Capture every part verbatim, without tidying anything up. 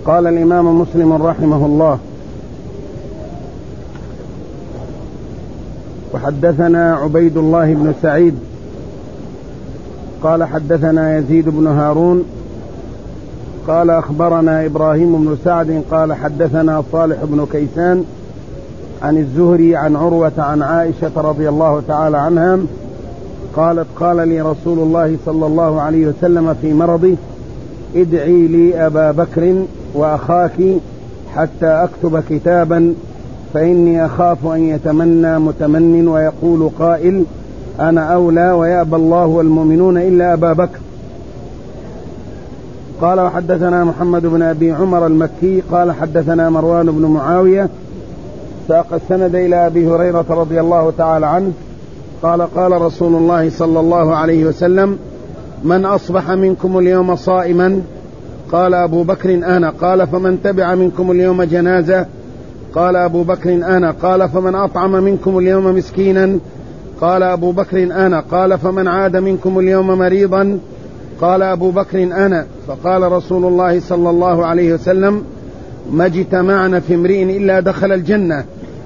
قال الإمام مسلم رحمه الله: وحدثنا عبيد الله بن سعيد قال حدثنا يزيد بن هارون قال أخبرنا إبراهيم بن سعد قال حدثنا صالح بن كيسان عن الزهري عن عروة عن عائشة رضي الله تعالى عنها قالت: قال لي رسول الله صلى الله عليه وسلم في مرضي: ادعي لي أبا بكر وأخاك حتى أكتب كتابا، فإني أخاف أن يتمنى متمن ويقول قائل: أنا أولى ويأبى الله والمؤمنون إلا أبا بكر. قال: وحدثنا محمد بن أبي عمر المكي قال حدثنا مروان بن معاوية ساق السند إلى أبي هريرة رضي الله تعالى عنه قال: قال رسول الله صلى الله عليه وسلم: من أصبح منكم اليوم صائما؟ قال أبو بكر: أنا. قال: فمن تبع منكم اليوم جنازة؟ قال أبو بكر: أنا. قال: فمن أطعم منكم اليوم مسكينا؟ قال أبو بكر: أنا. قال: فمن عاد منكم اليوم مريضا؟ قال أبو بكر: أنا. فقال رسول الله صلى الله عليه وسلم: ما اجتمعنا في امرئ إلا دخل الجنة.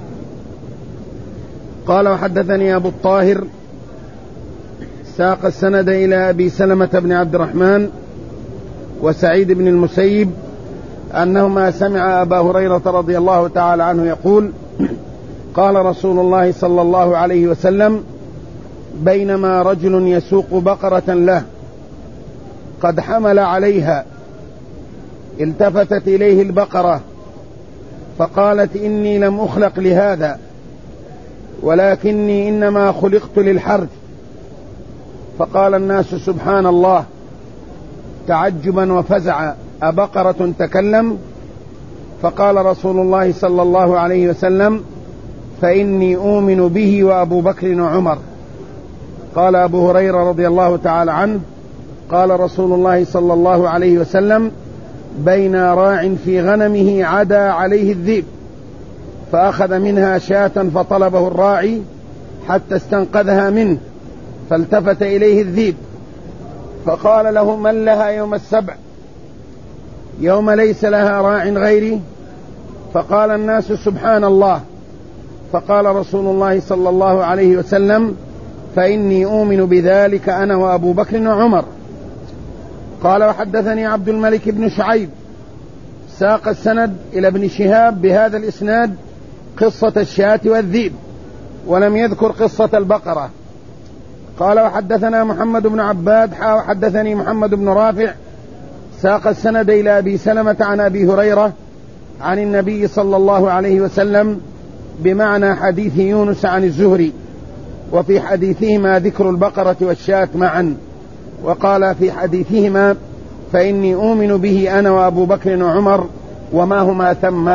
قال: وحدثني أبو الطاهر ساق السند إلى أبي سلمة بن عبد الرحمن وسعيد بن المسيب أنهما سمع أبا هريرة رضي الله تعالى عنه يقول: قال رسول الله صلى الله عليه وسلم: بينما رجل يسوق بقرة له قد حمل عليها، التفتت إليه البقرة فقالت: إني لم أخلق لهذا، ولكني إنما خلقت للحرث. فقال الناس: سبحان الله، تعجبا وفزعا، أبقرة تكلم؟ فقال رسول الله صلى الله عليه وسلم: فإني أؤمن به وأبو بكر وعمر. قال أبو هريرة رضي الله تعالى عنه: قال رسول الله صلى الله عليه وسلم: بين راع في غنمه عدا عليه الذئب، فأخذ منها شاة فطلبه الراعي حتى استنقذها منه، فالتفت إليه الذئب فقال له: من لها يوم السبع، يوم ليس لها راع غيري؟ فقال الناس: سبحان الله. فقال رسول الله صلى الله عليه وسلم: فإني أؤمن بذلك أنا وأبو بكر وعمر. قال: وحدثني عبد الملك بن شعيب ساق السند إلى ابن شهاب بهذا الإسناد قصة الشاة والذئب، ولم يذكر قصة البقرة. قال: وحدثنا محمد بن عباد وحدثني محمد بن رافع ساق السند إلى أبي سلمة عن أبي هريرة عن النبي صلى الله عليه وسلم بمعنى حديث يونس عن الزهري، وفي حديثهما ذكر البقرة والشاة معا. وقال في حديثهما: فإني أؤمن به أنا وأبو بكر وعمر وما هما ثم.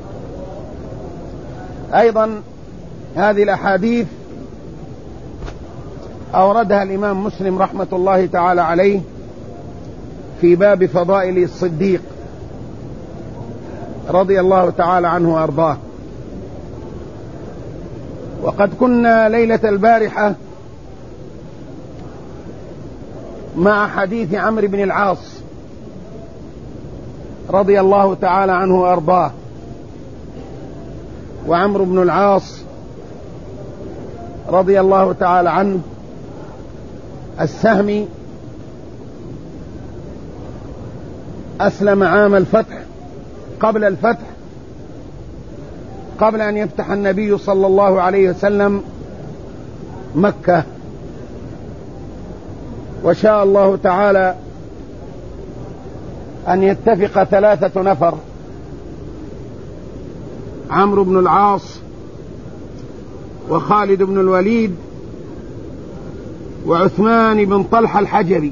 أيضا هذه الأحاديث أوردها الإمام مسلم رحمة الله تعالى عليه في باب فضائل الصديق رضي الله تعالى عنه وأرضاه. وقد كنا ليلة البارحة مع حديث عمرو بن العاص رضي الله تعالى عنه وأرضاه. وعمرو بن العاص رضي الله تعالى عنه السهمي أسلم عام الفتح، قبل الفتح، قبل أن يفتح النبي صلى الله عليه وسلم مكة. وشاء الله تعالى أن يتفق ثلاثة نفر: عمرو بن العاص وخالد بن الوليد وعثمان بن طلحة الحجري،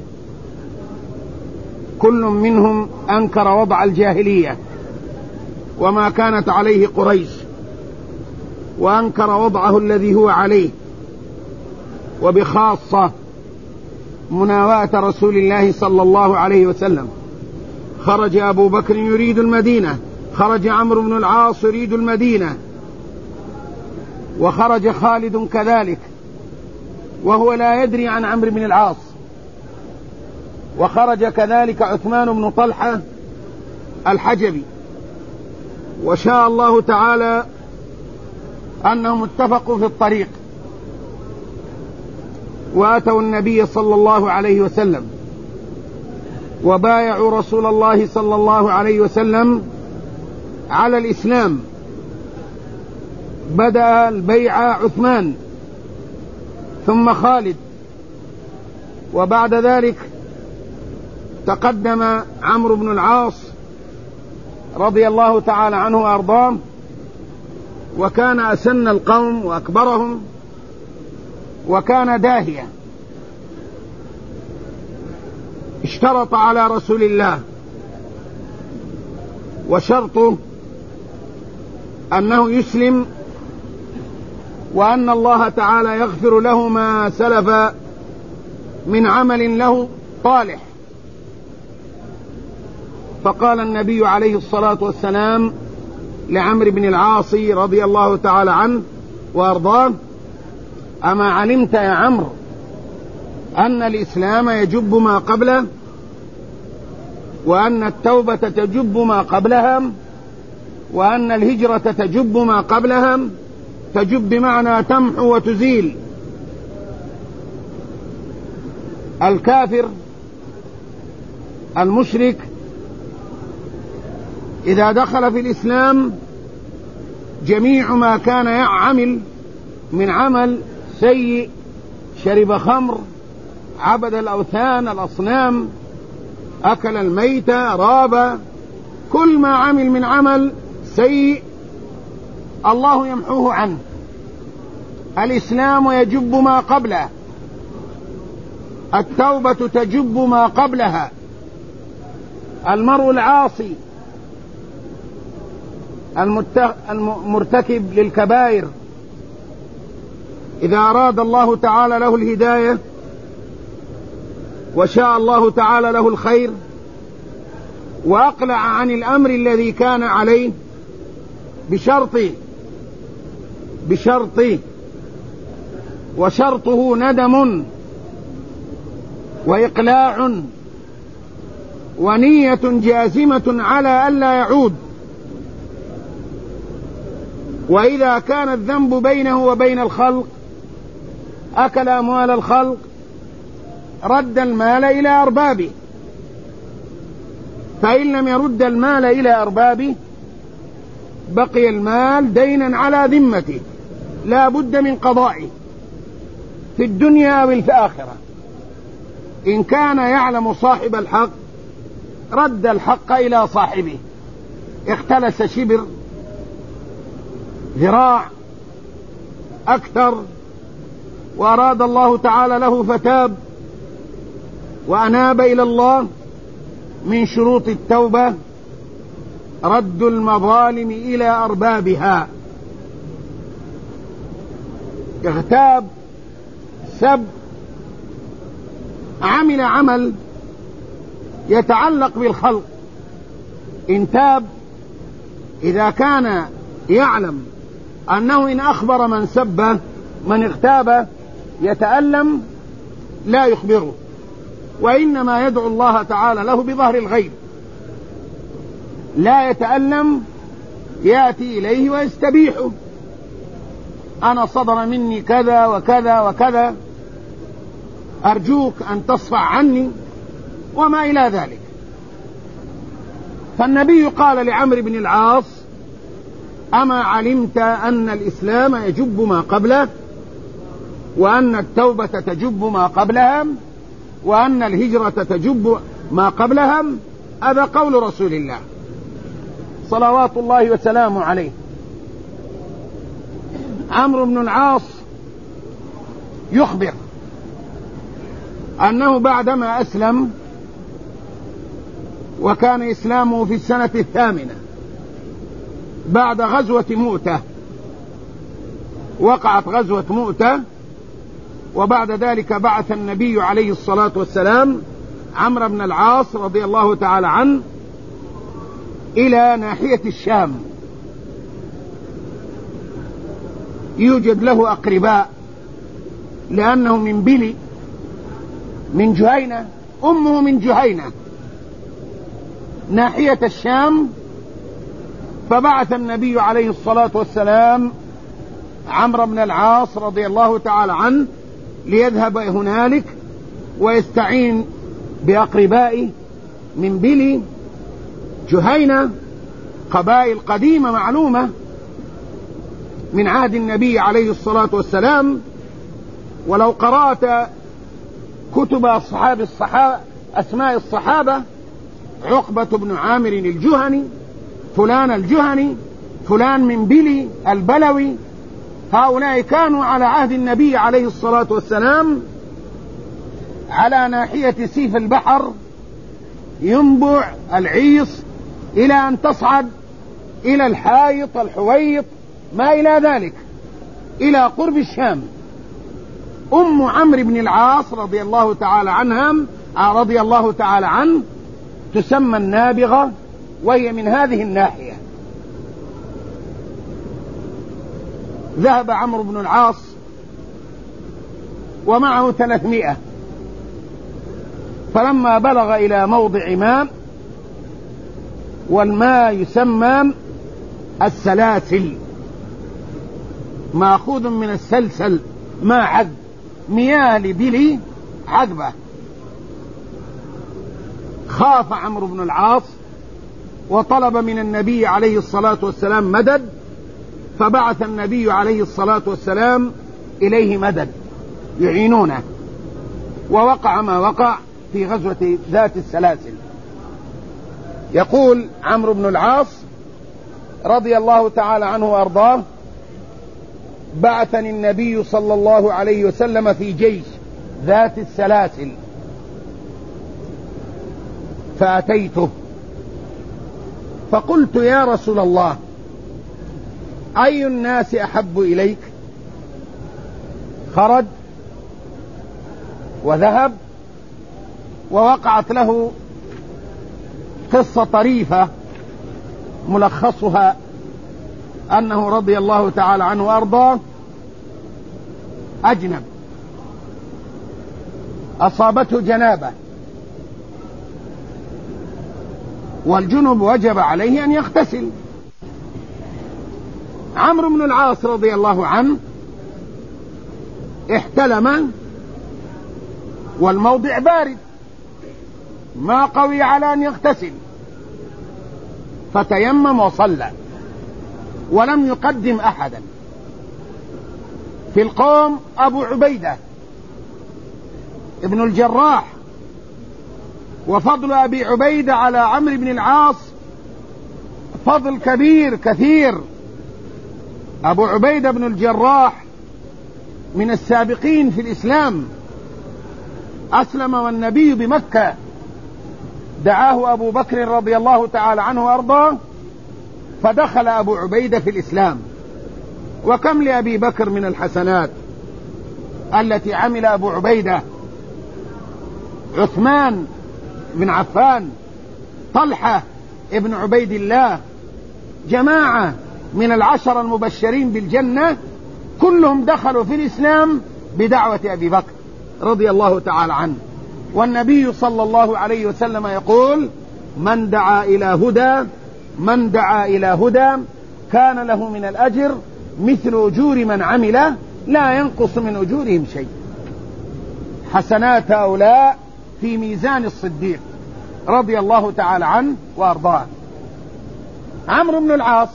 كل منهم أنكر وضع الجاهلية وما كانت عليه قريش، وأنكر وضعه الذي هو عليه، وبخاصة مناواة رسول الله صلى الله عليه وسلم. خرج أبو بكر يريد المدينة، خرج عمرو بن العاص يريد المدينة، وخرج خالد كذلك وهو لا يدري عن عمرو بن العاص، وخرج كذلك عثمان بن طلحة الحجبي وشاء الله تعالى أنهم اتفقوا في الطريق وأتوا النبي صلى الله عليه وسلم وبايعوا رسول الله صلى الله عليه وسلم على الإسلام. بدأ البيع عثمان ثم خالد، وبعد ذلك تقدم عمرو بن العاص رضي الله تعالى عنه وأرضاه، وكان أسن القوم وأكبرهم، وكان داهية. اشترط على رسول الله، وشرطه أنه يسلم وأن الله تعالى يغفر له ما سلف من عمل له طالح. فقال النبي عليه الصلاة والسلام لعمرو بن العاص رضي الله تعالى عنه وأرضاه: أما علمت يا عمرو أن الإسلام يجب ما قبله، وأن التوبة تجب ما قبلها، وأن الهجرة تجب ما قبلها؟ تجب بمعنى تمحو وتزيل. الكافر المشرك إذا دخل في الإسلام جميع ما كان يعمل من عمل سيء، شرب خمر، عبد الأوثان الأصنام، أكل الميت، راب، كل ما عمل من عمل سيء الله يمحوه عنه. الإسلام يجب ما قبله، التوبة تجب ما قبلها. المرء العاصي المرتكب للكبائر إذا أراد الله تعالى له الهداية وشاء الله تعالى له الخير وأقلع عن الأمر الذي كان عليه بشرط بشرط وشرطه ندم وإقلاع ونية جازمة على ألا يعود. وإذا كان الذنب بينه وبين الخلق، أكل أموال الخلق، رد المال إلى أربابه، فإن لم يرد المال إلى أربابه بقي المال دينا على ذمته لا بد من قضائه في الدنيا والآخرة. إن كان يعلم صاحب الحق رد الحق إلى صاحبه. اختلس شبر، ذراع، أكثر، وأراد الله تعالى له فتاب وأناب إلى الله، من شروط التوبة رد المظالم إلى أربابها. اغتاب، سب، عمل عمل يتعلق بالخلق، إن تاب إذا كان يعلم أنه إن أخبر من سبه من اغتاب يتألم لا يخبره، وإنما يدعو الله تعالى له بظهر الغيب، لا يتألم، يأتي إليه ويستبيحه: أنا صدر مني كذا وكذا وكذا، أرجوك أن تصفع عني، وما إلى ذلك. فالنبي قال لعمرو بن العاص: أما علمت أن الإسلام يجب ما قبله، وأن التوبة تجب ما قبلها، وأن الهجرة تجب ما قبلها؟ هذا قول رسول الله صلوات الله وسلامه عليه. عمرو بن العاص يخبر أنه بعدما أسلم، وكان إسلامه في السنة الثامنة بعد غزوة مؤتة، وقعت غزوة مؤتة، وبعد ذلك بعث النبي عليه الصلاة والسلام عمرو بن العاص رضي الله تعالى عنه إلى ناحية الشام. يوجد له أقرباء لأنه من بلي، من جهينة، أمه من جهينة، ناحية الشام فبعث النبي عليه الصلاة والسلام عمرو بن العاص رضي الله تعالى عنه ليذهب هنالك ويستعين بأقربائه من بلي جهينة، قبائل قديمة معلومة من عهد النبي عليه الصلاة والسلام. ولو قرأت كتب أصحاب الصحابة أسماء الصحابة، عقبة بن عامر الجهني، فلان الجهني، فلان من بلي البلوي، هؤلاء كانوا على عهد النبي عليه الصلاة والسلام على ناحية سيف البحر، ينبع العيص إلى أن تصعد إلى الحائط الحويط ما إلى ذلك إلى قرب الشام. أم عمرو بن العاص رضي الله تعالى عنها رضي الله تعالى عنه تسمى النابغة، وهي من هذه الناحية. ذهب عمرو بن العاص ومعه ثلاثمائة، فلما بلغ إلى موضع ماء، والماء يسمى السلاسل، مأخوذ من السلسل، ماء عذب، مياه لبلي عذبة. خاف عمرو بن العاص وطلب من النبي عليه الصلاة والسلام مدد، فبعث النبي عليه الصلاة والسلام إليه مدد يعينونه، ووقع ما وقع في غزوة ذات السلاسل. يقول عمرو بن العاص رضي الله تعالى عنه وأرضاه: بعثني النبي صلى الله عليه وسلم في جيش ذات السلاسل، فأتيته فقلت: يا رسول الله، أي الناس أحب إليك؟ خرج وذهب، ووقعت له قصة طريفة ملخصها أنه رضي الله تعالى عنه وأرضاه أجنب، أصابته جنابة، والجنب وجب عليه أن يغتسل. عمرو بن العاص رضي الله عنه احتلم والموضع بارد، ما قوي على أن يغتسل، فتيمم وصلى ولم يقدم أحدا. في القوم أبو عبيدة ابن الجراح، وفضل أبي عبيدة على عمرو بن العاص فضل كبير كثير. أبو عبيدة بن الجراح من السابقين في الإسلام، أسلم والنبي بمكة، دعاه أبو بكر رضي الله تعالى عنه وأرضاه، فدخل أبو عبيدة في الإسلام. وكم لأبي بكر من الحسنات التي عمل أبو عبيدة، عثمان بن عفان، طلحة ابن عبيد الله، جماعة من العشر المبشرين بالجنة كلهم دخلوا في الإسلام بدعوة أبي بكر رضي الله تعالى عنه. والنبي صلى الله عليه وسلم يقول: من دعا إلى هدى من دعا إلى هدى كان له من الأجر مثل أجور من عمل لا ينقص من أجورهم شيء. حسنات هؤلاء في ميزان الصديق رضي الله تعالى عنه وأرضاه. عمرو بن العاص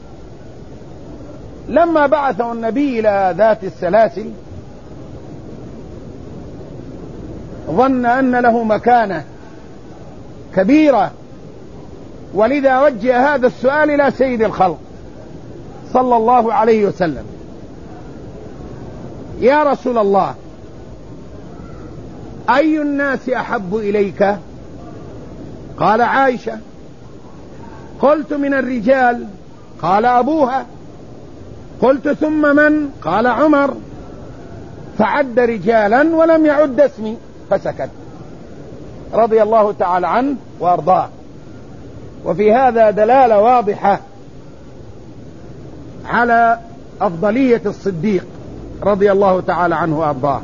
لما بعثه النبي إلى ذات السلاسل ظن أن له مكانة كبيرة، ولذا وجه هذا السؤال إلى سيد الخلق صلى الله عليه وسلم: يا رسول الله، أي الناس أحب إليك؟ قال: عائشة. قلت: من الرجال؟ قال: أبوها. قلت: ثم من؟ قال: عمر. فعد رجالا ولم يعد اسمي، فسكت رضي الله تعالى عنه وأرضاه. وفي هذا دلالة واضحة على أفضلية الصديق رضي الله تعالى عنه وأرضاه،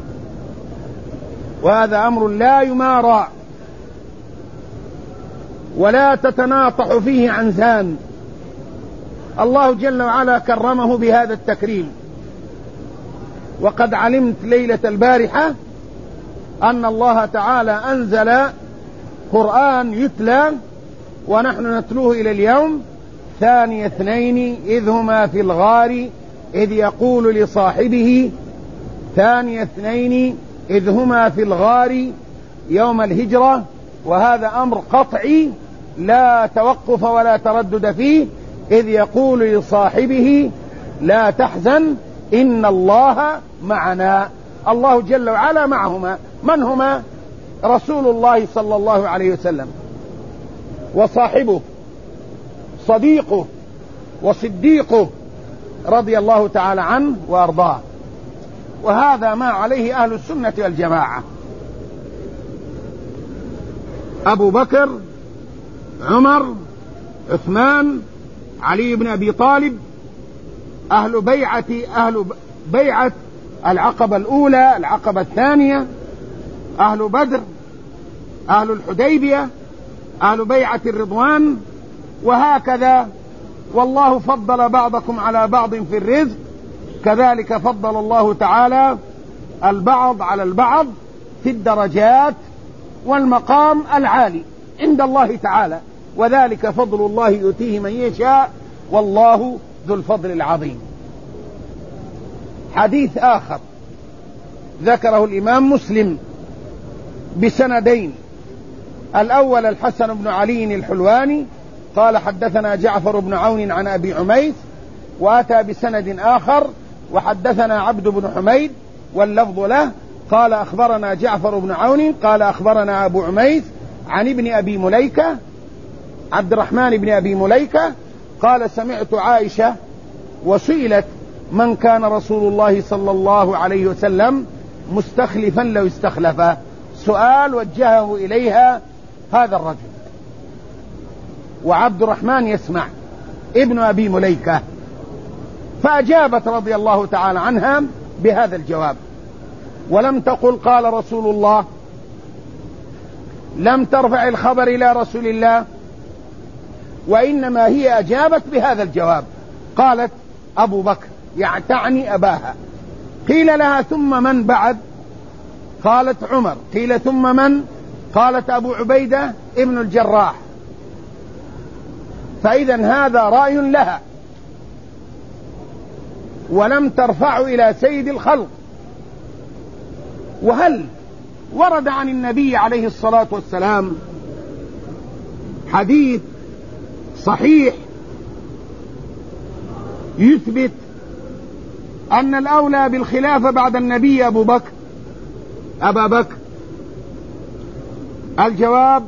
وهذا أمر لا يمارى ولا تتناطح فيه عنزان، الله جل وعلا كرمه بهذا التكريم. وقد علمت ليلة البارحة أن الله تعالى أنزل قرآن يتلى ونحن نتلوه إلى اليوم: ثاني اثنين إذ هما في الغار إذ يقول لصاحبه ثاني اثنين إذ هما في الغار يوم الهجرة. وهذا أمر قطعي لا توقف ولا تردد فيه، إذ يقول لصاحبه لا تحزن إن الله معنا. الله جل وعلا معهما. من هما؟ رسول الله صلى الله عليه وسلم وصاحبه صديقه وصديقه رضي الله تعالى عنه وأرضاه. وهذا ما عليه أهل السنة والجماعة. أبو بكر، عمر، عثمان، علي بن أبي طالب، أهل بيعة أهل بيعة العقبة الأولى، العقبة الثانية، أهل بدر، أهل الحديبية، أهل بيعة الرضوان، وهكذا. والله فضل بعضكم على بعض في الرزق، كذلك فضل الله تعالى البعض على البعض في الدرجات والمقام العالي عند الله تعالى، وذلك فضل الله يؤتيه من يشاء والله ذو الفضل العظيم. حديث آخر ذكره الإمام مسلم بسندين: الأول الحسن بن علي الحلواني قال حدثنا جعفر بن عون عن أبي عميس، وأتى بسند آخر وحدثنا عبد بن حميد واللفظ له قال أخبرنا جعفر بن عون قال أخبرنا أبو عميس عن ابن أبي مليكة عبد الرحمن بن أبي مليكة قال سمعت عائشة وسئلت من كان رسول الله صلى الله عليه وسلم مستخلفا لو استخلفه، سؤال وجهه إليها هذا الرجل، وعبد الرحمن يسمع ابن أبي مليكة، فأجابت رضي الله تعالى عنها بهذا الجواب، ولم تقل قال رسول الله، لم ترفع الخبر إلى رسول الله، وإنما هي أجابت بهذا الجواب. قالت أبو بكر، يعني أباها. قيل لها ثم من بعد؟ قالت عمر. قيل ثم من؟ قالت أبو عبيدة ابن الجراح. فإذا هذا رأي لها، ولم ترفع إلى سيد الخلق. وهل ورد عن النبي عليه الصلاة والسلام حديث صحيح يثبت أن الأولى بالخلافة بعد النبي أبو بكر أبا بكر؟ الجواب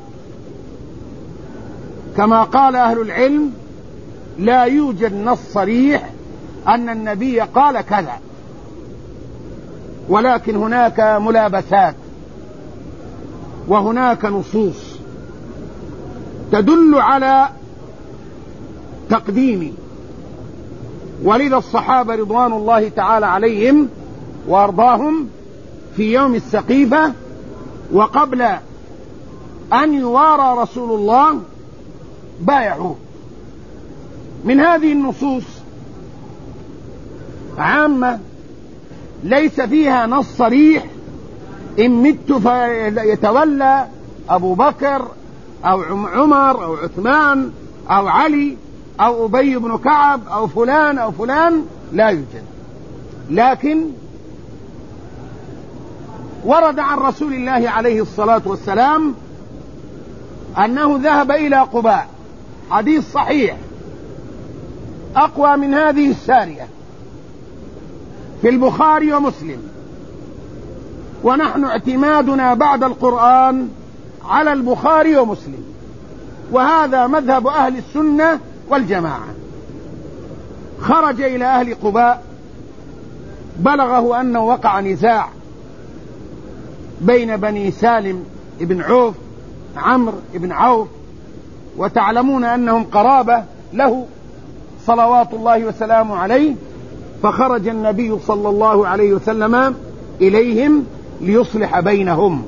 كما قال أهل العلم لا يوجد نص صريح أن النبي قال كذا، ولكن هناك ملابسات وهناك نصوص تدل على تقديم. ولذا الصحابة رضوان الله تعالى عليهم وأرضاهم في يوم السقيفة وقبل أن يوارى رسول الله بايعوه. من هذه النصوص عامة ليس فيها نص صريح إن مت فيتولى أبو بكر أو عمر أو عثمان أو علي أو أبي بن كعب أو فلان أو فلان، لا يوجد. لكن ورد عن رسول الله عليه الصلاة والسلام أنه ذهب إلى قباء، حديث صحيح أقوى من هذه السارية في البخاري ومسلم، ونحن اعتمادنا بعد القرآن على البخاري ومسلم، وهذا مذهب أهل السنة والجماعة. خرج إلى أهل قباء، بلغه أنه وقع نزاع بين بني سالم ابن عوف عمرو ابن عوف، وتعلمون أنهم قرابة له صلوات الله وسلامه عليه، فخرج النبي صلى الله عليه وسلم إليهم ليصلح بينهم،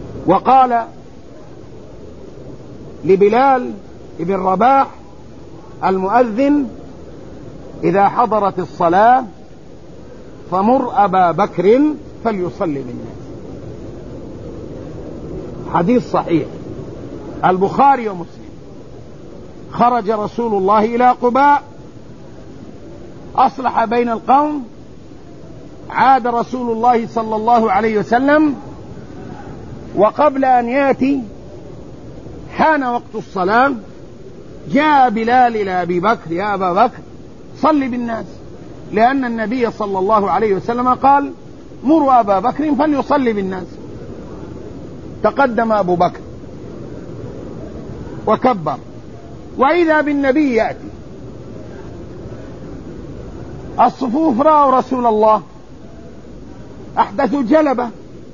وقال لبلال ابن رباح المؤذن إذا حضرت الصلاة فمر أبا بكر فليصلي بالناس. حديث صحيح البخاري ومسلم. خرج رسول الله إلى قباء أصلح بين القوم، عاد رسول الله صلى الله عليه وسلم، وقبل أن يأتي حان وقت الصلاة، جاء بلال إلى أبي بكر: يا أبا بكر صل بالناس، لأن النبي صلى الله عليه وسلم قال: مروا أبا بكر فليصلي بالناس. تقدم أبو بكر وكبر، وإذا بالنبي يأتي. الصفوف رأوا رسول الله، أحدثوا جلبة،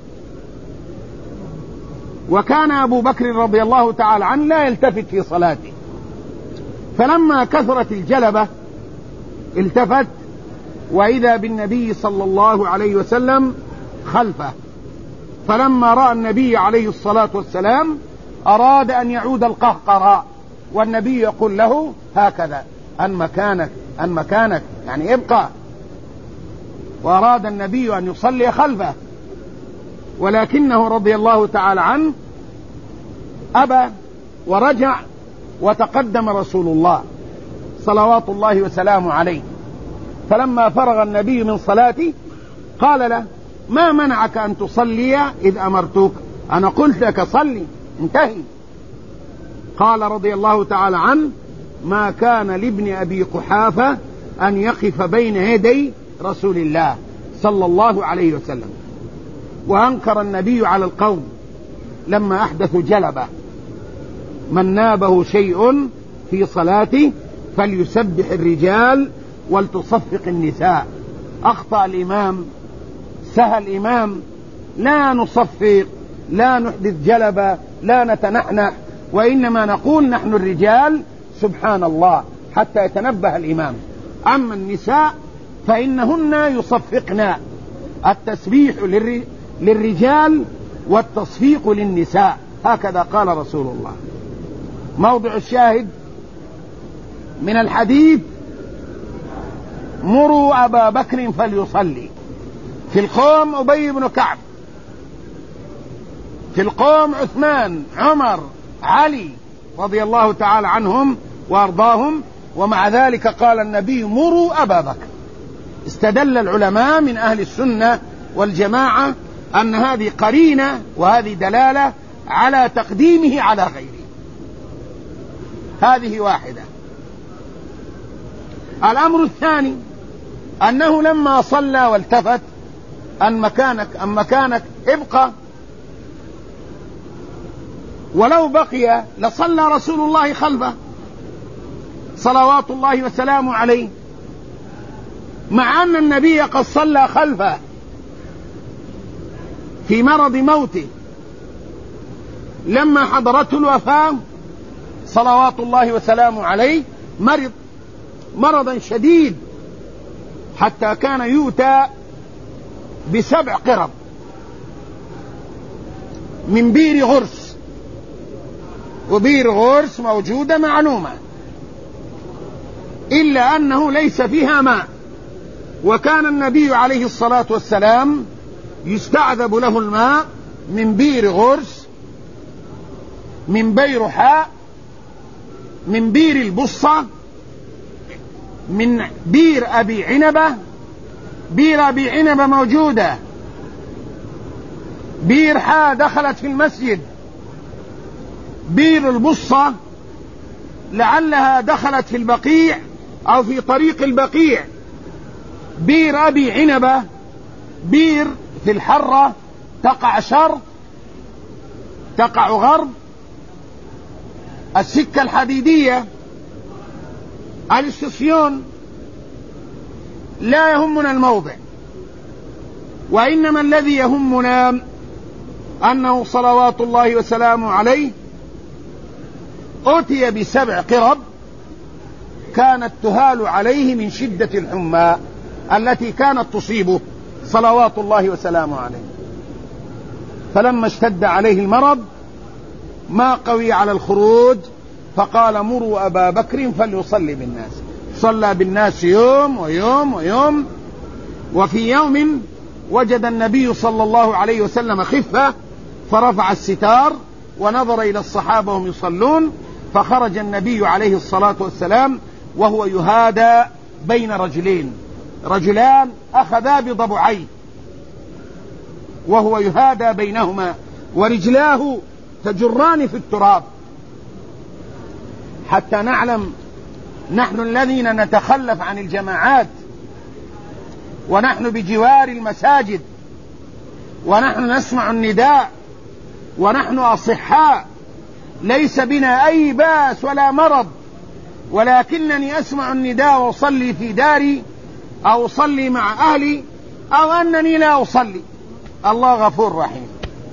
وكان أبو بكر رضي الله تعالى عنه لا يلتفت في صلاته، فلما كثرت الجلبة التفت، وإذا بالنبي صلى الله عليه وسلم خلفه. فلما رأى النبي عليه الصلاة والسلام أراد أن يعود القهقراء، والنبي يقول له: هكذا أن مكانك أن مكانك يعني ابقى. وأراد النبي أن يصلي خلفه، ولكنه رضي الله تعالى عنه أبى ورجع، وتقدم رسول الله صلوات الله وسلامه عليه. فلما فرغ النبي من صلاته قال له: ما منعك أن تصلي إذ أمرتك؟ أنا قلت لك صلي، انتهي. قال رضي الله تعالى عنه: ما كان لابن أبي قحافة أن يقف بين يدي رسول الله صلى الله عليه وسلم. وأنكر النبي على القوم لما أحدثوا جلبة: من نابه شيء في صلاته فليسبح الرجال ولتصفق النساء. أخطأ الإمام، سهى الإمام، لا نصفق، لا نحدث جلبة، لا نتنحنح، وإنما نقول نحن الرجال سبحان الله حتى يتنبه الإمام. أما النساء فإنهن يصفقن، التسبيح للرجال والتصفيق للنساء، هكذا قال رسول الله. موضع الشاهد من الحديث: مروا أبا بكر فليصلي. في القوم أبي بن كعب، في القوم عثمان، عمر، علي رضي الله تعالى عنهم وأرضاهم، ومع ذلك قال النبي: مروا أبا بكر. استدل العلماء من أهل السنة والجماعة أن هذه قرينة وهذه دلالة على تقديمه على غيره. هذه واحدة. الأمر الثاني أنه لما صلى والتفت: أن مكانك أن مكانك ابقى. ولو بقي لصلى رسول الله خلفه صلوات الله وسلامه عليه، مع أن النبي قد صلى خلفه في مرض موته لما حضرته الوفاة صلوات الله وسلامه عليه. مرض مرضا شديد حتى كان يؤتى بسبع قرب من بير غرس، وبير غرس موجودة معلومة، إلا أنه ليس فيها ماء. وكان النبي عليه الصلاة والسلام يستعذب له الماء من بير غرس، من بيرحاء، من بير البصة، من بير أبي عنبة. بير أبي عنبة موجودة، بير حاء دخلت في المسجد، بير البصة لعلها دخلت في البقيع أو في طريق البقيع. بير أبي عنبة بير في الحرة، تقع شرق تقع غرب، السكة الحديدية، الاستسيون. لا يهمنا الموضع، وإنما الذي يهمنا أنه صلوات الله وسلامه عليه أتي بسبع قرب كانت تهال عليه من شدة الحمى التي كانت تصيبه صلوات الله وسلامه عليه. فلما اشتد عليه المرض ما قوي على الخروج فقال مروا أبا بكر فليصلي بالناس. صلى بالناس يوم ويوم ويوم. وفي يوم وجد النبي صلى الله عليه وسلم خفة فرفع الستار ونظر إلى الصحابة وهم يصلون، فخرج النبي عليه الصلاة والسلام وهو يهادى بين رجلين، رجلان أخذا بضبعيه وهو يهادى بينهما ورجلاه تجران في التراب، حتى نعلم نحن الذين نتخلف عن الجماعات ونحن بجوار المساجد ونحن نسمع النداء ونحن أصحاء ليس بنا أي بأس ولا مرض، ولكنني أسمع النداء وأصلي في داري أو أصلي مع أهلي أو أنني لا أصلي. الله غفور رحيم.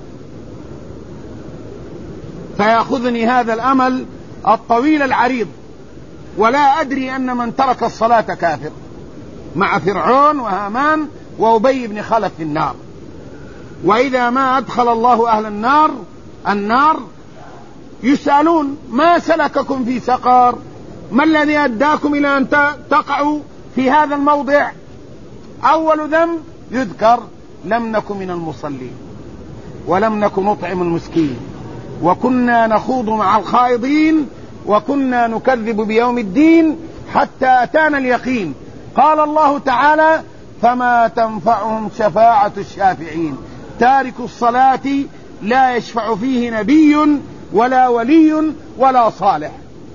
فيأخذني هذا الأمل الطويل العريض ولا أدري أن من ترك الصلاة كافر، مع فرعون وهامان وأبي بن خلف في النار. وإذا ما أدخل الله أهل النار النار يسألون ما سلككم في سقر، ما الذي أداكم إلى أن تقعوا في هذا الموضع؟ أول ذنب يذكر لم نكن من المصلين ولم نكن نطعم المسكين وكنا نخوض مع الخائضين وكنا نكذب بيوم الدين حتى أتانا اليقين. قال الله تعالى فما تنفعهم شفاعة الشافعين. تارك الصلاة لا يشفع فيه نبي ولا ولي ولا صالح،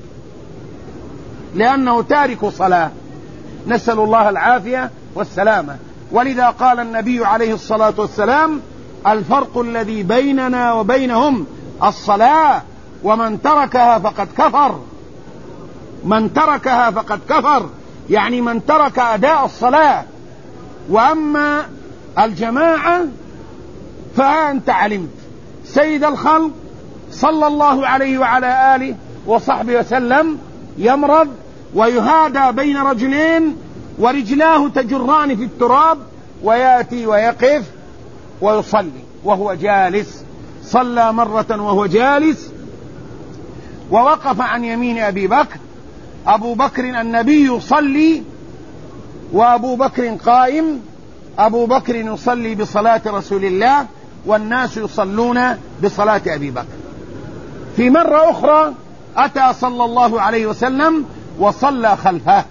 لأنه تارك صلاة. نسأل الله العافية والسلامة. ولذا قال النبي عليه الصلاة والسلام الفرق الذي بيننا وبينهم الصلاة، ومن تركها فقد كفر. من تركها فقد كفر يعني من ترك أداء الصلاة. وأما الجماعة فأنت علمت سيد الخلق صلى الله عليه وعلى آله وصحبه وسلم يمرض ويهادى بين رجلين ورجلاه تجران في التراب، ويأتي ويقف ويصلي وهو جالس. صلى مرة وهو جالس ووقف عن يمين أبي بكر. أبو بكر النبي يصلي وأبو بكر قائم. أبو بكر يصلي بصلاة رسول الله والناس يصلون بصلاة أبي بكر. في مرة أخرى أتى صلى الله عليه وسلم وصلى خلفه،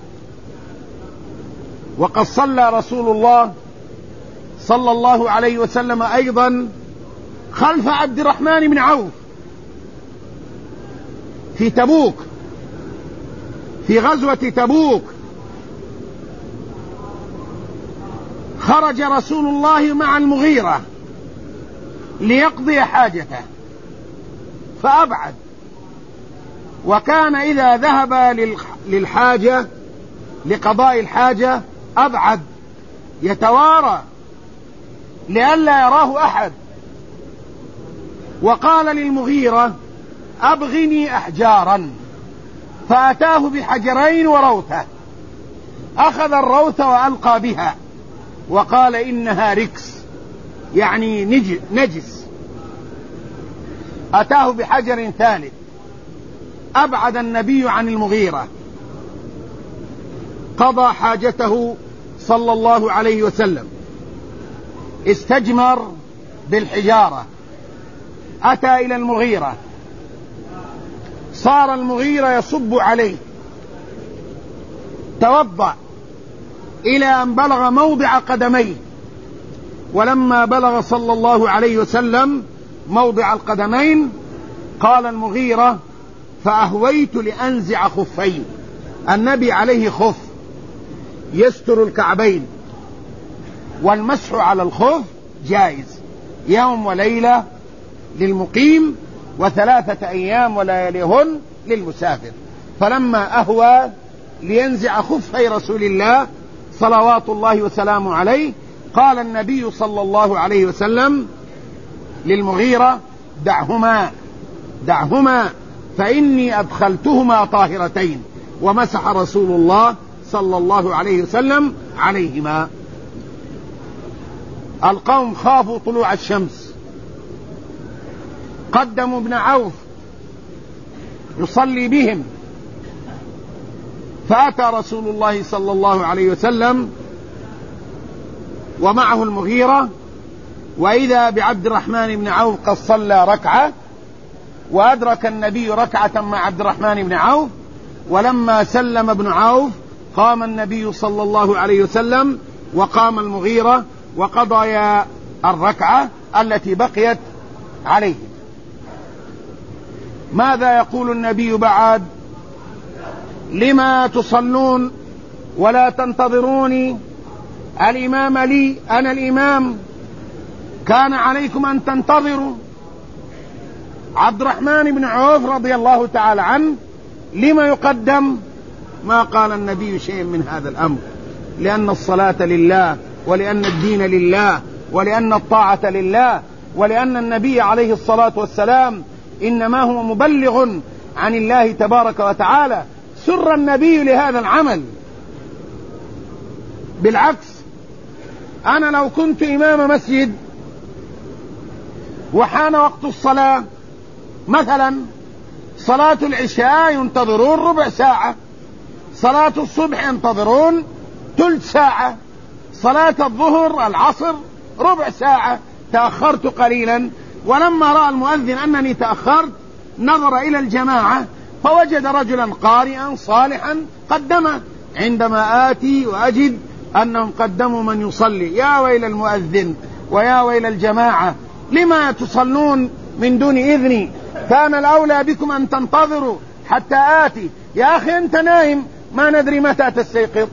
وقد صلى رسول الله صلى الله عليه وسلم أيضا خلف عبد الرحمن بن عوف في تبوك، في غزوة تبوك. خرج رسول الله مع المغيرة ليقضي حاجته فأبعد، وكان إذا ذهب للحاجة لقضاء الحاجة أبعد يتوارى لئلا يراه أحد. وقال للمغيرة أبغني أحجارا، فأتاه بحجرين وروثة، أخذ الروثة وألقى بها وقال إنها ركس يعني نجس. أتاه بحجر ثالث، أبعد النبي عن المغيرة، قضى حاجته صلى الله عليه وسلم، استجمر بالحجارة، أتى إلى المغيرة، صار المغيرة يصب عليه، توضأ إلى أن بلغ موضع قدميه. ولما بلغ صلى الله عليه وسلم موضع القدمين قال المغيرة فأهويت لأنزع خفين. النبي عليه خف يستر الكعبين، والمسح على الخف جائز يوم وليلة للمقيم وثلاثة أيام ولياليهن للمسافر. فلما أهوى لينزع خفي رسول الله صلوات الله وسلامه عليه قال النبي صلى الله عليه وسلم للمغيرة دعهما دعهما فإني أدخلتهما طاهرتين، ومسح رسول الله صلى الله عليه وسلم عليهما. القوم خافوا طلوع الشمس، قدموا ابن عوف يصلي بهم. فأتى رسول الله صلى الله عليه وسلم ومعه المغيرة، وإذا بعبد الرحمن بن عوف قد صلى ركعة، وأدرك النبي ركعة مع عبد الرحمن بن عوف. ولما سلم ابن عوف قام النبي صلى الله عليه وسلم وقام المغيرة وقضيا الركعة التي بقيت عليه. ماذا يقول النبي بعد؟ لما تصلون ولا تنتظروني؟ الإمام لي، أنا الإمام، كان عليكم أن تنتظروا. عبد الرحمن بن عوف رضي الله تعالى عنه لما يقدم؟ ما قال النبي شيء من هذا الأمر، لأن الصلاة لله، ولأن الدين لله، ولأن الطاعة لله، ولأن النبي عليه الصلاة والسلام إنما هو مبلغ عن الله تبارك وتعالى. سر النبي لهذا العمل. بالعكس، أنا لو كنت إمام مسجد وحان وقت الصلاة، مثلا صلاة العشاء ينتظرون ربع ساعة، صلاة الصبح ينتظرون ثلث ساعة، صلاة الظهر العصر ربع ساعة، تأخرت قليلا، ولما رأى المؤذن أنني تأخرت نظر إلى الجماعة فوجد رجلا قارئا صالحا قدمه. عندما آتي وأجد أنهم قدموا من يصلي، يا ويل المؤذن ويا ويل الجماعة، لما تصلون من دون إذني؟ كان الأولى بكم أن تنتظروا حتى آتي. يا أخي أنت نايم، ما ندري متى تستيقظ،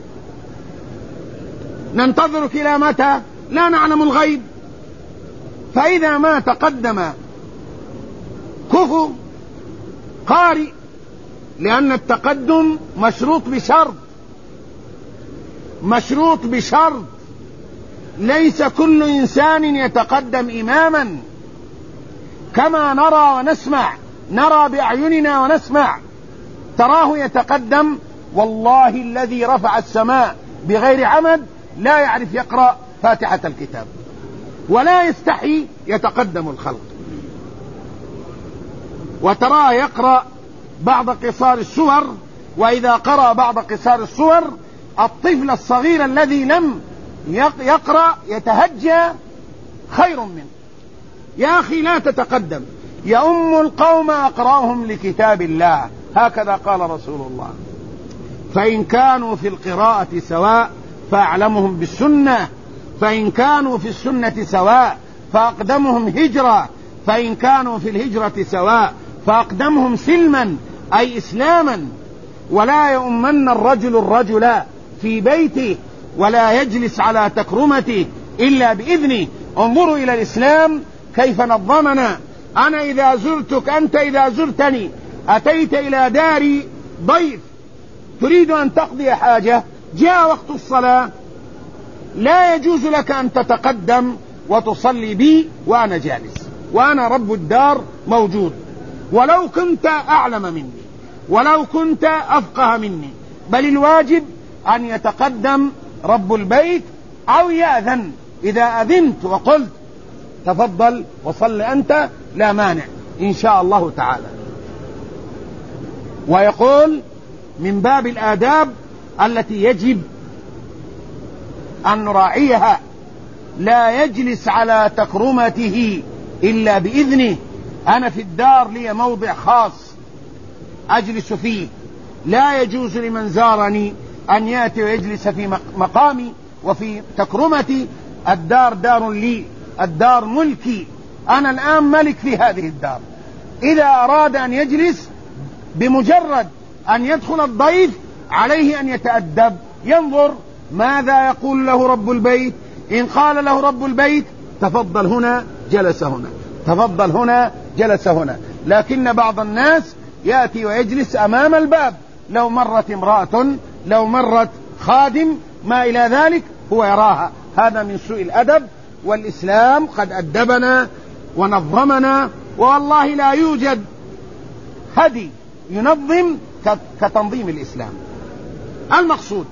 ننتظرك إلى متى؟ لا نعلم الغيب. فإذا ما تقدم كفو قارئ، لأن التقدم مشروط بشرط، مشروط بشرط. ليس كل إنسان يتقدم إماما كما نرى ونسمع، نرى بأعيننا ونسمع. تراه يتقدم، والله الذي رفع السماء بغير عمد لا يعرف يقرأ فاتحة الكتاب، ولا يستحي يتقدم الخلق. وتراه يقرأ بعض قصار السور، وإذا قرأ بعض قصار السور الطفل الصغير الذي لم يقرأ يتهجى خير منه. يا أخي لا تتقدم، يؤم القوم أقرأهم لكتاب الله، هكذا قال رسول الله. فإن كانوا في القراءة سواء فأعلمهم بالسنة، فإن كانوا في السنة سواء فأقدمهم هجرة، فإن كانوا في الهجرة سواء فأقدمهم سلما أي إسلاما. ولا يؤمن الرجل الرجل في بيته ولا يجلس على تكرمته إلا بإذنه. انظروا إلى الإسلام كيف نظمنا. أنا إذا زرتك، أنت إذا زرتني، أتيت إلى داري ضيف تريد أن تقضي حاجة، جاء وقت الصلاة، لا يجوز لك أن تتقدم وتصلي بي وأنا جالس وأنا رب الدار موجود، ولو كنت أعلم مني ولو كنت أفقه مني، بل الواجب أن يتقدم رب البيت أو يأذن. إذا أذنت وقلت تفضل وصل أنت لا مانع إن شاء الله تعالى. ويقول من باب الآداب التي يجب أن نراعيها: لا يجلس على تكرمته إلا بإذنه. أنا في الدار لي موضع خاص أجلس فيه، لا يجوز لمن زارني أن يأتي ويجلس في مقامي وفي تكرمتي. الدار دار لي، الدار ملكي، أنا الآن ملك في هذه الدار. إذا أراد أن يجلس، بمجرد أن يدخل الضيف عليه أن يتأدب، ينظر ماذا يقول له رب البيت. إن قال له رب البيت تفضل هنا جلس هنا، تفضل هنا جلس هنا. لكن بعض الناس يأتي ويجلس أمام الباب، لو مرت امرأة، لو مرت خادم، ما إلى ذلك، هو يراها. هذا من سوء الأدب، والإسلام قد أدبنا ونظمنا، والله لا يوجد هدي ينظم كتنظيم الإسلام. المقصود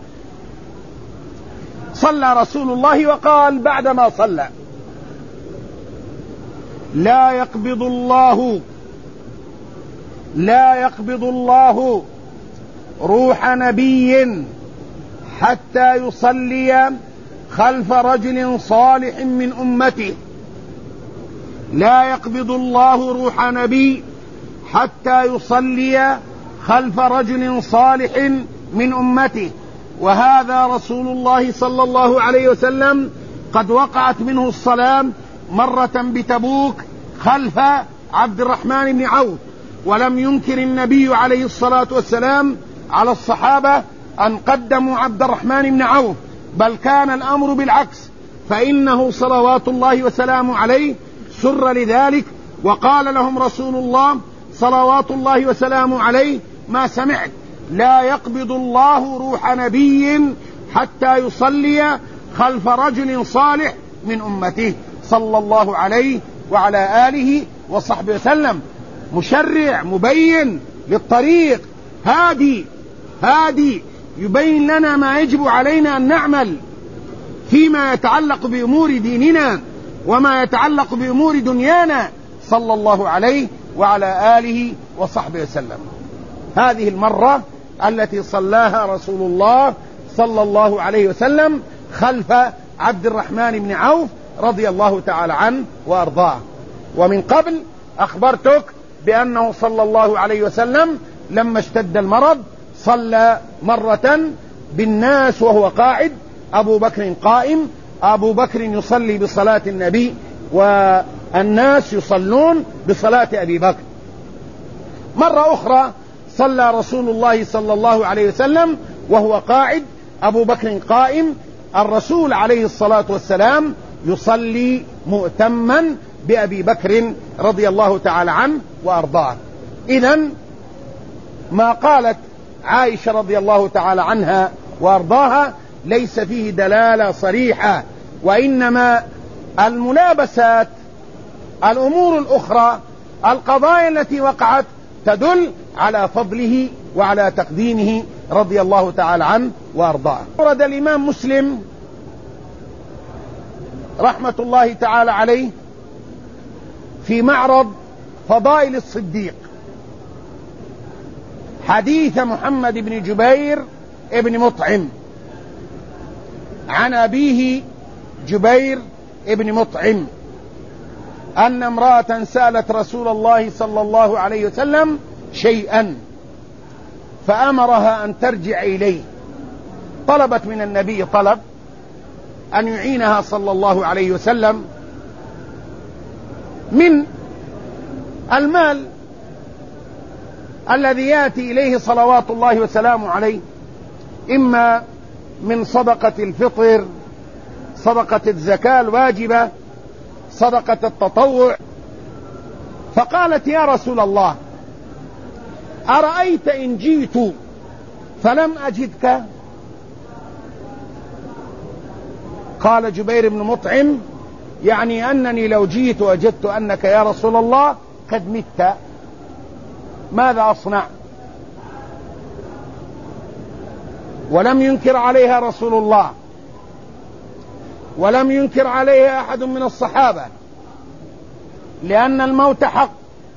صلى رسول الله وقال بعدما صلى: لا يقبض الله لا يقبض الله روح نبي حتى يصلي خلف رجل صالح من أمته. لا يقبض الله روح نبي حتى يصلي خلف رجل صالح من أمته. وهذا رسول الله صلى الله عليه وسلم قد وقعت منه الصلاة مرة بتبوك خلف عبد الرحمن بن عوف، ولم ينكر النبي عليه الصلاة والسلام على الصحابة أن قدموا عبد الرحمن بن عوف، بل كان الأمر بالعكس، فإنه صلوات الله وسلامه عليه سر لذلك، وقال لهم رسول الله صلوات الله وسلامه عليه: ما سمعت لا يقبض الله روح نبي حتى يصلي خلف رجل صالح من أمته، صلى الله عليه وعلى آله وصحبه وسلم. مشرع مبين للطريق، هادي هادي يبين لنا ما يجب علينا أن نعمل فيما يتعلق بأمور ديننا وما يتعلق بأمور دنيانا، صلى الله عليه وعلى آله وصحبه وسلم. هذه المرة التي صلاها رسول الله صلى الله عليه وسلم خلف عبد الرحمن بن عوف رضي الله تعالى عنه وأرضاه. ومن قبل أخبرتك بأنه صلى الله عليه وسلم لما اشتد المرض صلى مرة بالناس وهو قاعد، أبو بكر قائم، أبو بكر يصلي بصلاة النبي والناس يصلون بصلاة أبي بكر. مرة أخرى صلى رسول الله صلى الله عليه وسلم وهو قاعد، أبو بكر قائم، الرسول عليه الصلاة والسلام يصلي مؤتما بأبي بكر رضي الله تعالى عنه وأرضاه. إذن ما قالت عائشة رضي الله تعالى عنها وأرضاها ليس فيه دلالة صريحة، وإنما الملابسات، الأمور الأخرى، القضايا التي وقعت تدل على فضله وعلى تقديمه رضي الله تعالى عنه وأرضاه. ورد الإمام مسلم رحمة الله تعالى عليه في معرض فضائل الصديق حديث محمد بن جبير ابن مطعم عن أبيه جبير ابن مطعم أن امرأة سألت رسول الله صلى الله عليه وسلم شيئا فأمرها أن ترجع إليه، طلبت من النبي طلب أن يعينها صلى الله عليه وسلم من المال الذي يأتي إليه صلوات الله وسلامه عليه، إما من صدقة الفطر، صدقة الزكاة الواجبة، صدقة التطوع. فقالت: يا رسول الله، أرأيت إن جئت فلم أجدك؟ قال جبير بن مطعم: يعني أنني لو جئت وجدت أنك يا رسول الله قد مت ماذا أصنع؟ ولم ينكر عليها رسول الله، ولم ينكر عليها أحد من الصحابة، لأن الموت حق،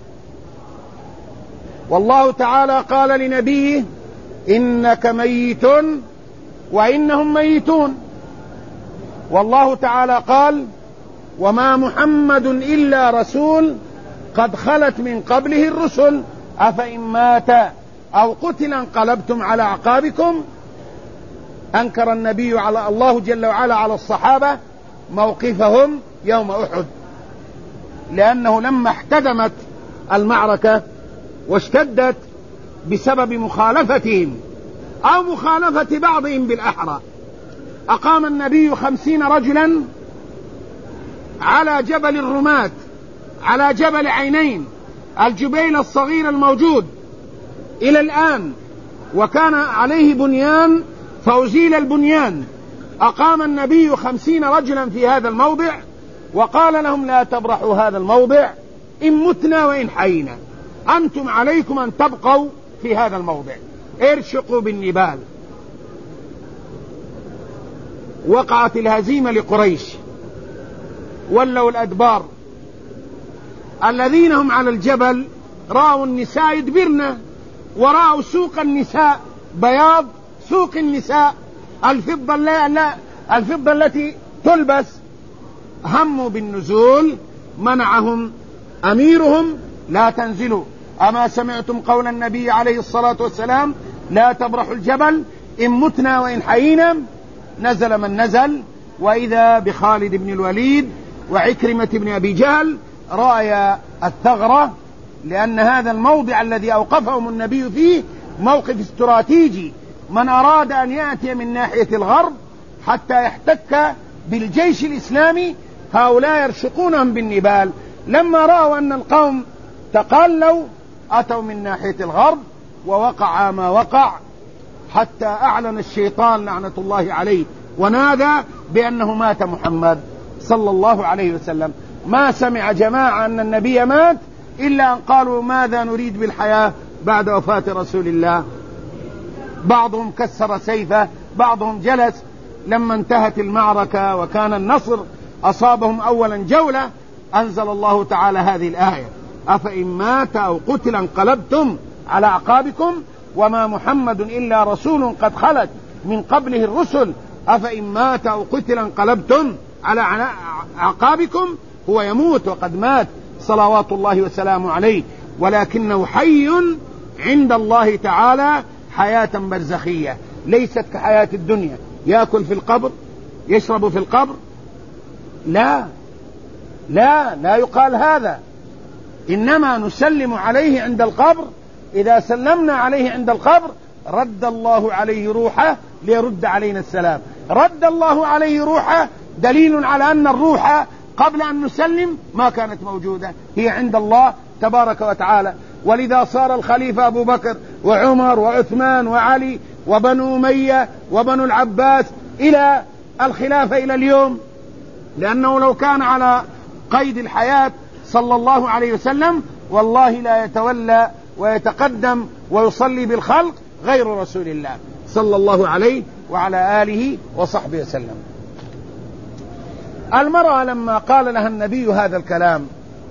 والله تعالى قال لنبيه: إنك ميت وإنهم ميتون. والله تعالى قال: وما محمد إلا رسول قد خلت من قبله الرسل أفإن مات أو قتل انقلبتم على أعقابكم. أنكر النبي على الله جل وعلا على الصحابة موقفهم يوم أحد، لأنه لما احتدمت المعركة واشتدت بسبب مخالفتهم أو مخالفة بعضهم بالأحرى، أقام النبي خمسين رجلا على جبل الرماة، على جبل عينين، الجبيل الصغير الموجود إلى الآن، وكان عليه بنيان فأزيل البنيان. أقام النبي خمسين رجلا في هذا الموضع وقال لهم: لا تبرحوا هذا الموضع، إن متنا وإن حينا، أنتم عليكم أن تبقوا في هذا الموضع، ارشقوا بالنبال. وقعت الهزيمة لقريش، ولوا الأدبار. الذين هم على الجبل رأوا النساء يدبرن، ورأوا سوق النساء بياض سوق النساء، الفضة, لا الفضة التي تلبس، هموا بالنزول، منعهم أميرهم لا تنزلوا. أما سمعتم قول النبي عليه الصلاة والسلام لا تبرحوا الجبل إن متنا وإن حيينا؟ نزل من نزل، وإذا بخالد بن الوليد وعكرمة بن أبي جهل رأي الثغرة، لأن هذا الموضع الذي أوقفهم النبي فيه موقف استراتيجي، من أراد أن يأتي من ناحية الغرب حتى يحتك بالجيش الإسلامي هؤلاء يرشقونهم بالنبال. لما رأوا أن القوم تقلوا أتوا من ناحية الغرب، ووقع ما وقع، حتى أعلن الشيطان لعنة الله عليه ونادى بأنه مات محمد صلى الله عليه وسلم. ما سمع جماعة أن النبي مات إلا أن قالوا ماذا نريد بالحياة بعد وفاة رسول الله. بعضهم كسر سيفه، بعضهم جلس. لما انتهت المعركة وكان النصر أصابهم أولا جولة، أنزل الله تعالى هذه الآية: أفإن مات أو قتل انقلبتم على أعقابكم وما محمد إلا رسول قد خلت من قبله الرسل أفإن مات أو قتل انقلبتم على أعقابكم. هو يموت وقد مات صلوات الله وسلامه عليه، ولكنه حي عند الله تعالى حياة برزخية ليست كحياة الدنيا، يأكل في القبر، يشرب في القبر، لا لا لا يقال هذا، إنما نسلم عليه عند القبر. إذا سلمنا عليه عند القبر رد الله عليه روحه ليرد علينا السلام. رد الله عليه روحه دليل على أن الروح قبل أن نسلم ما كانت موجودة، هي عند الله تبارك وتعالى. ولذا صار الخليفة أبو بكر وعمر وعثمان وعلي وبنو أمية وبنو العباس إلى الخلافة إلى اليوم، لأنه لو كان على قيد الحياة صلى الله عليه وسلم والله لا يتولى ويتقدم ويصلي بالخلق غير رسول الله صلى الله عليه وعلى آله وصحبه وسلم. المرأة لما قال لها النبي هذا الكلام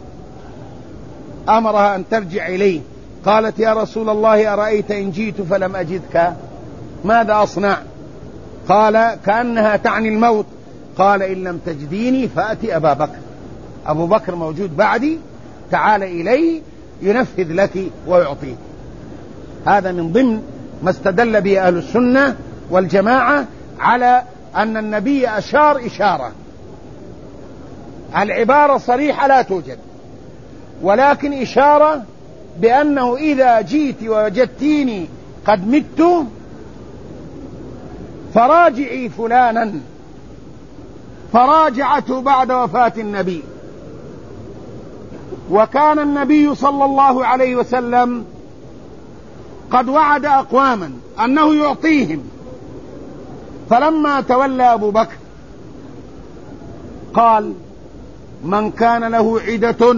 أمرها أن ترجع إليه. قالت: يا رسول الله أرأيت إن جئت فلم أجدك ماذا أصنع؟ قال كأنها تعني الموت. قال: إن لم تجديني فأتي أبا بكر، أبو بكر موجود بعدي، تعال إليه ينفذ لك ويعطيك. هذا من ضمن ما استدل به أهل السنة والجماعة على أن النبي أشار إشارة، العبارة صريحة لا توجد، ولكن إشارة بأنه إذا جئت ووجدتيني قد مت فراجعي فلانا، فراجعته بعد وفاة النبي. وكان النبي صلى الله عليه وسلم قد وعد أقواما أنه يعطيهم، فلما تولى أبو بكر قال: من كان له عدة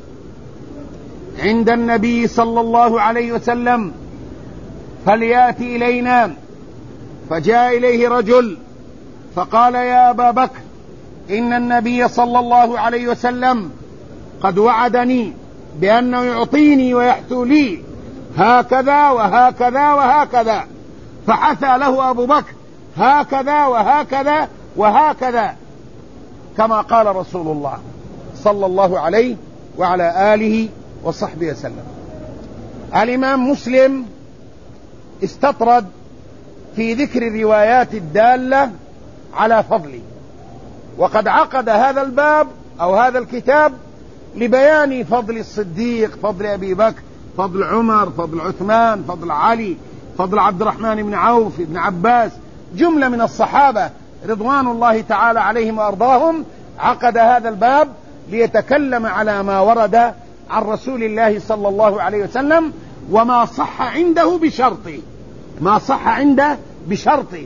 عند النبي صلى الله عليه وسلم فليأتي إلينا. فجاء إليه رجل فقال: يا أبا بكر، إن النبي صلى الله عليه وسلم قد وعدني بأنه يعطيني ويحثو لي هكذا وهكذا وهكذا. فحثى له أبو بكر هكذا وهكذا وهكذا كما قال رسول الله صلى الله عليه وعلى آله وصحبه وسلم. الإمام مسلم استطرد في ذكر الروايات الدالة على فضله، وقد عقد هذا الباب أو هذا الكتاب لبيان فضل الصديق، فضل أبي بكر، فضل عمر، فضل عثمان، فضل علي، فضل عبد الرحمن بن عوف، بن عباس، جملة من الصحابة رضوان الله تعالى عليهم وأرضاهم. عقد هذا الباب ليتكلم على ما ورد عن رسول الله صلى الله عليه وسلم وما صح عنده بشرطه، ما صح عنده بشرطه.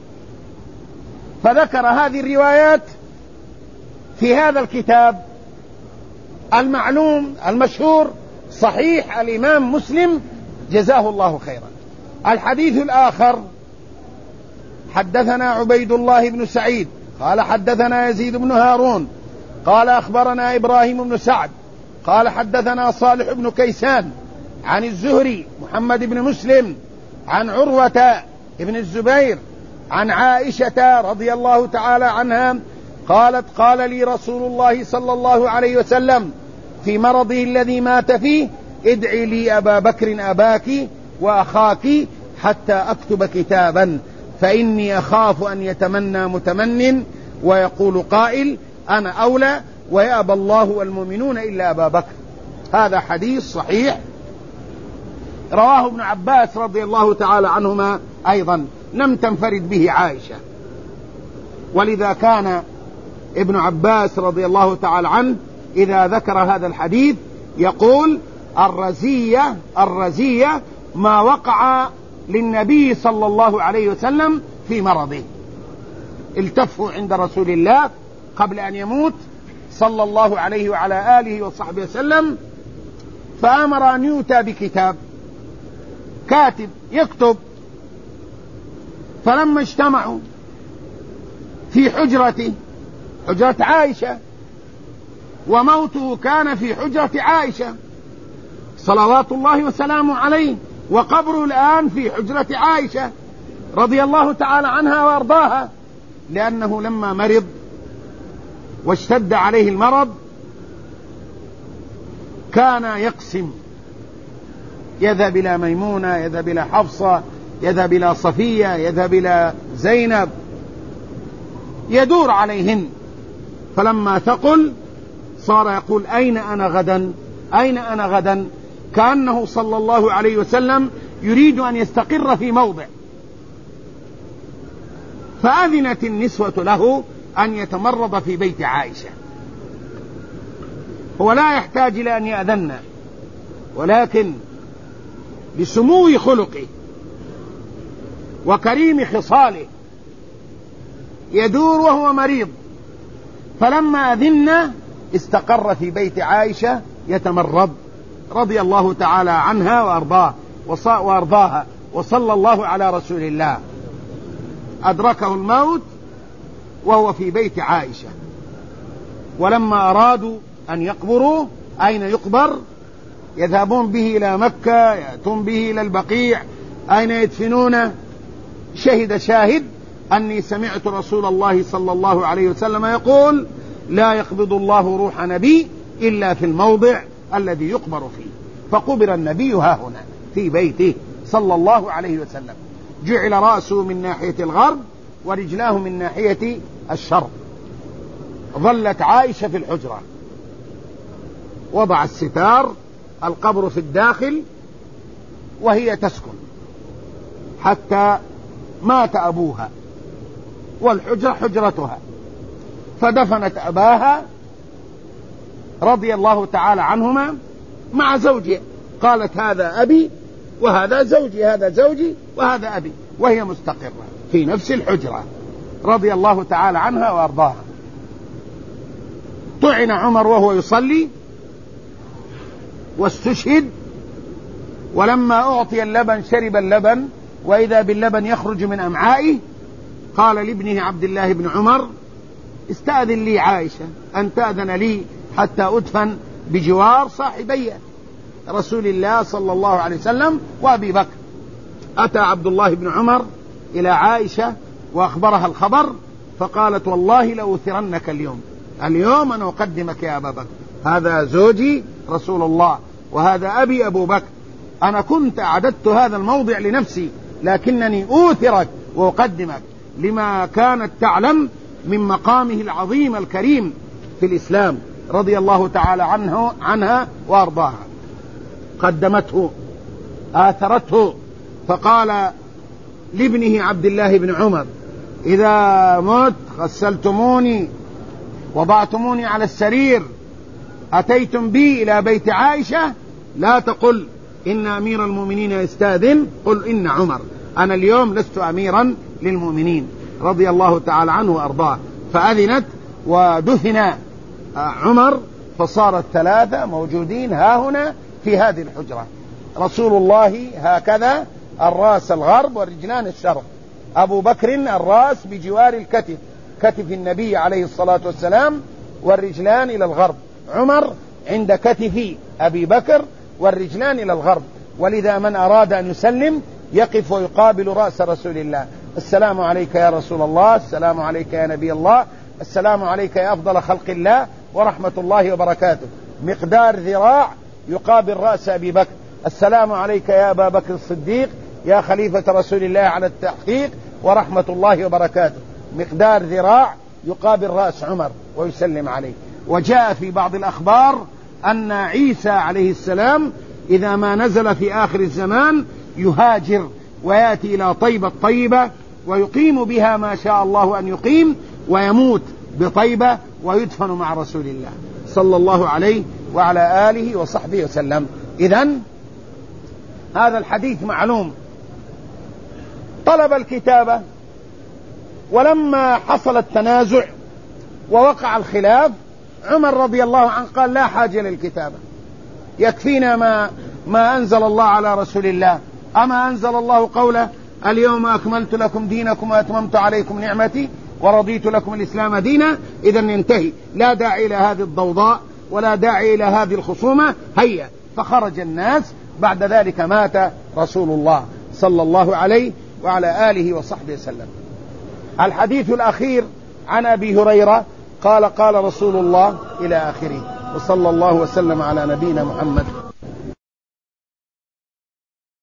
فذكر هذه الروايات في هذا الكتاب المعلوم المشهور صحيح الإمام مسلم جزاه الله خيرا. الحديث الآخر: حدثنا عبيد الله بن سعيد قال حدثنا يزيد بن هارون قال أخبرنا إبراهيم بن سعد قال حدثنا صالح بن كيسان عن الزهري محمد بن مسلم عن عروة بن الزبير عن عائشة رضي الله تعالى عنها قالت قال لي رسول الله صلى الله عليه وسلم في مرضه الذي مات فيه ادعي لي أبا بكر أباك وأخاك حتى أكتب كتابا فإني أخاف أن يتمنى متمن ويقول قائل أنا أولى ويأبى الله والمؤمنون إلا أبا بكر. هذا حديث صحيح رواه ابن عباس رضي الله تعالى عنهما أيضا، لم تنفرد به عائشة، ولذا كان ابن عباس رضي الله تعالى عنه إذا ذكر هذا الحديث يقول الرزية الرزية ما وقع للنبي صلى الله عليه وسلم في مرضه. التفوا عند رسول الله قبل أن يموت صلى الله عليه وعلى آله وصحبه وسلم، فأمر أن يؤتى بكتاب، كاتب يكتب. فلما اجتمعوا في حجرته، حجرة عائشة، وموته كان في حجرة عائشة صلوات الله وسلامه عليه، وقبره الآن في حجرة عائشة رضي الله تعالى عنها وارضاها، لأنه لما مرض واشتد عليه المرض كان يقسم، يذهب إلى ميمونة، يذهب إلى حفصة، يذهب إلى صفية، يذهب إلى زينب، يدور عليهن. فلما ثقل صار يقول أين أنا غدا، أين أنا غدا، كأنه صلى الله عليه وسلم يريد أن يستقر في موضع. فأذنت النسوة له أن يتمرض في بيت عائشة. هو لا يحتاج إلى أن يأذن، ولكن لسمو خلقه وكريم خصاله يدور وهو مريض، فلما أذن استقر في بيت عائشة يتمرض رضي الله تعالى عنها وأرضاه وأرضاها، وصلى الله على رسول الله. أدركه الموت وهو في بيت عائشة، ولما أرادوا أن يقبروا أين يقبر؟ يذهبون به إلى مكة، يأتون به إلى البقيع، أين يدفنونه؟ شهد شاهد أني سمعت رسول الله صلى الله عليه وسلم يقول لا يقبض الله روح نبي إلا في الموضع الذي يقبر فيه. فقبر النبي ها هنا في بيته صلى الله عليه وسلم، جعل رأسه من ناحية الغرب ورجلاه من ناحية الشرق. ظلت عائشة في الحجرة، وضع الستار، القبر في الداخل، وهي تسكن حتى مات أبوها، والحجرة حجرتها، فدفنت أباها رضي الله تعالى عنهما مع زوجها. قالت هذا أبي وهذا زوجي، هذا زوجي وهذا أبي، وهي مستقرة في نفس الحجرة رضي الله تعالى عنها وأرضاها. طعن عمر وهو يصلي واستشهد، ولما أعطي اللبن شرب اللبن، وإذا باللبن يخرج من أمعائه. قال لابنه عبد الله بن عمر استأذن لي عائشة أن تأذن لي حتى أدفن بجوار صاحبي رسول الله صلى الله عليه وسلم وأبي بكر. أتى عبد الله بن عمر إلى عائشة وأخبرها الخبر، فقالت والله لأوثرنك اليوم، اليوم أنا أقدمك يا أبا بكر، هذا زوجي رسول الله وهذا أبي أبو بكر، أنا كنت أعددت هذا الموضع لنفسي، لكنني أوثرك وأقدمك لما كانت تعلم من مقامه العظيم الكريم في الإسلام رضي الله تعالى عنه عنها وأرضاها. قدمته آثرته، فقال لابنه عبد الله بن عمر إذا مت غسلتموني وضعتموني على السرير أتيتم بي إلى بيت عائشة، لا تقل إن أمير المؤمنين يستأذن، قل إن عمر، أنا اليوم لست أميرا للمؤمنين رضي الله تعالى عنه وأرضاه. فأذنت ودفن عمر، فصارت ثلاثة موجودين ها هنا في هذه الحجرة. رسول الله هكذا الرأس الغرب والرجلان الشرق، أبو بكر الرأس بجوار الكتف، كتف النبي عليه الصلاة والسلام، والرجلان إلى الغرب، عمر عند كتف أبي بكر والرجلان إلى الغرب، ولذا من أراد أن يسلم يقف ويقابل رأس رسول الله: السلام عليك يا رسول الله، السلام عليك يا نبي الله، السلام عليك يا أفضل خلق الله ورحمة الله وبركاته. مقدار ذراع يقابل رأس أبي بكر: السلام عليك يا أبا بكر الصديق يا خليفة رسول الله على التحقيق ورحمة الله وبركاته. مقدار ذراع يقابل رأس عمر ويسلم عليه. وجاء في بعض الأخبار أن عيسى عليه السلام إذا ما نزل في آخر الزمان يهاجر ويأتي إلى طيبة الطيبة ويقيم بها ما شاء الله أن يقيم، ويموت بطيبة ويدفن مع رسول الله صلى الله عليه وعلى آله وصحبه وسلم. إذن هذا الحديث معلوم. طلب الكتابة، ولما حصل التنازع ووقع الخلاف عمر رضي الله عنه قال: لا حاجة للكتابة، يكفينا ما, ما أنزل الله على رسول الله. أما أنزل الله قوله: اليوم أكملت لكم دينكم وأتممت عليكم نعمتي ورضيت لكم الإسلام دينا. إذا ننتهي، لا داعي إلى هذه الضوضاء ولا داعي إلى هذه الخصومة. هيا. فخرج الناس. بعد ذلك مات رسول الله صلى الله عليه وعلى آله وصحبه وسلم. الحديث الأخير عن أبي هريرة قال: قال رسول الله إلى آخره. وصلى الله وسلم على نبينا محمد.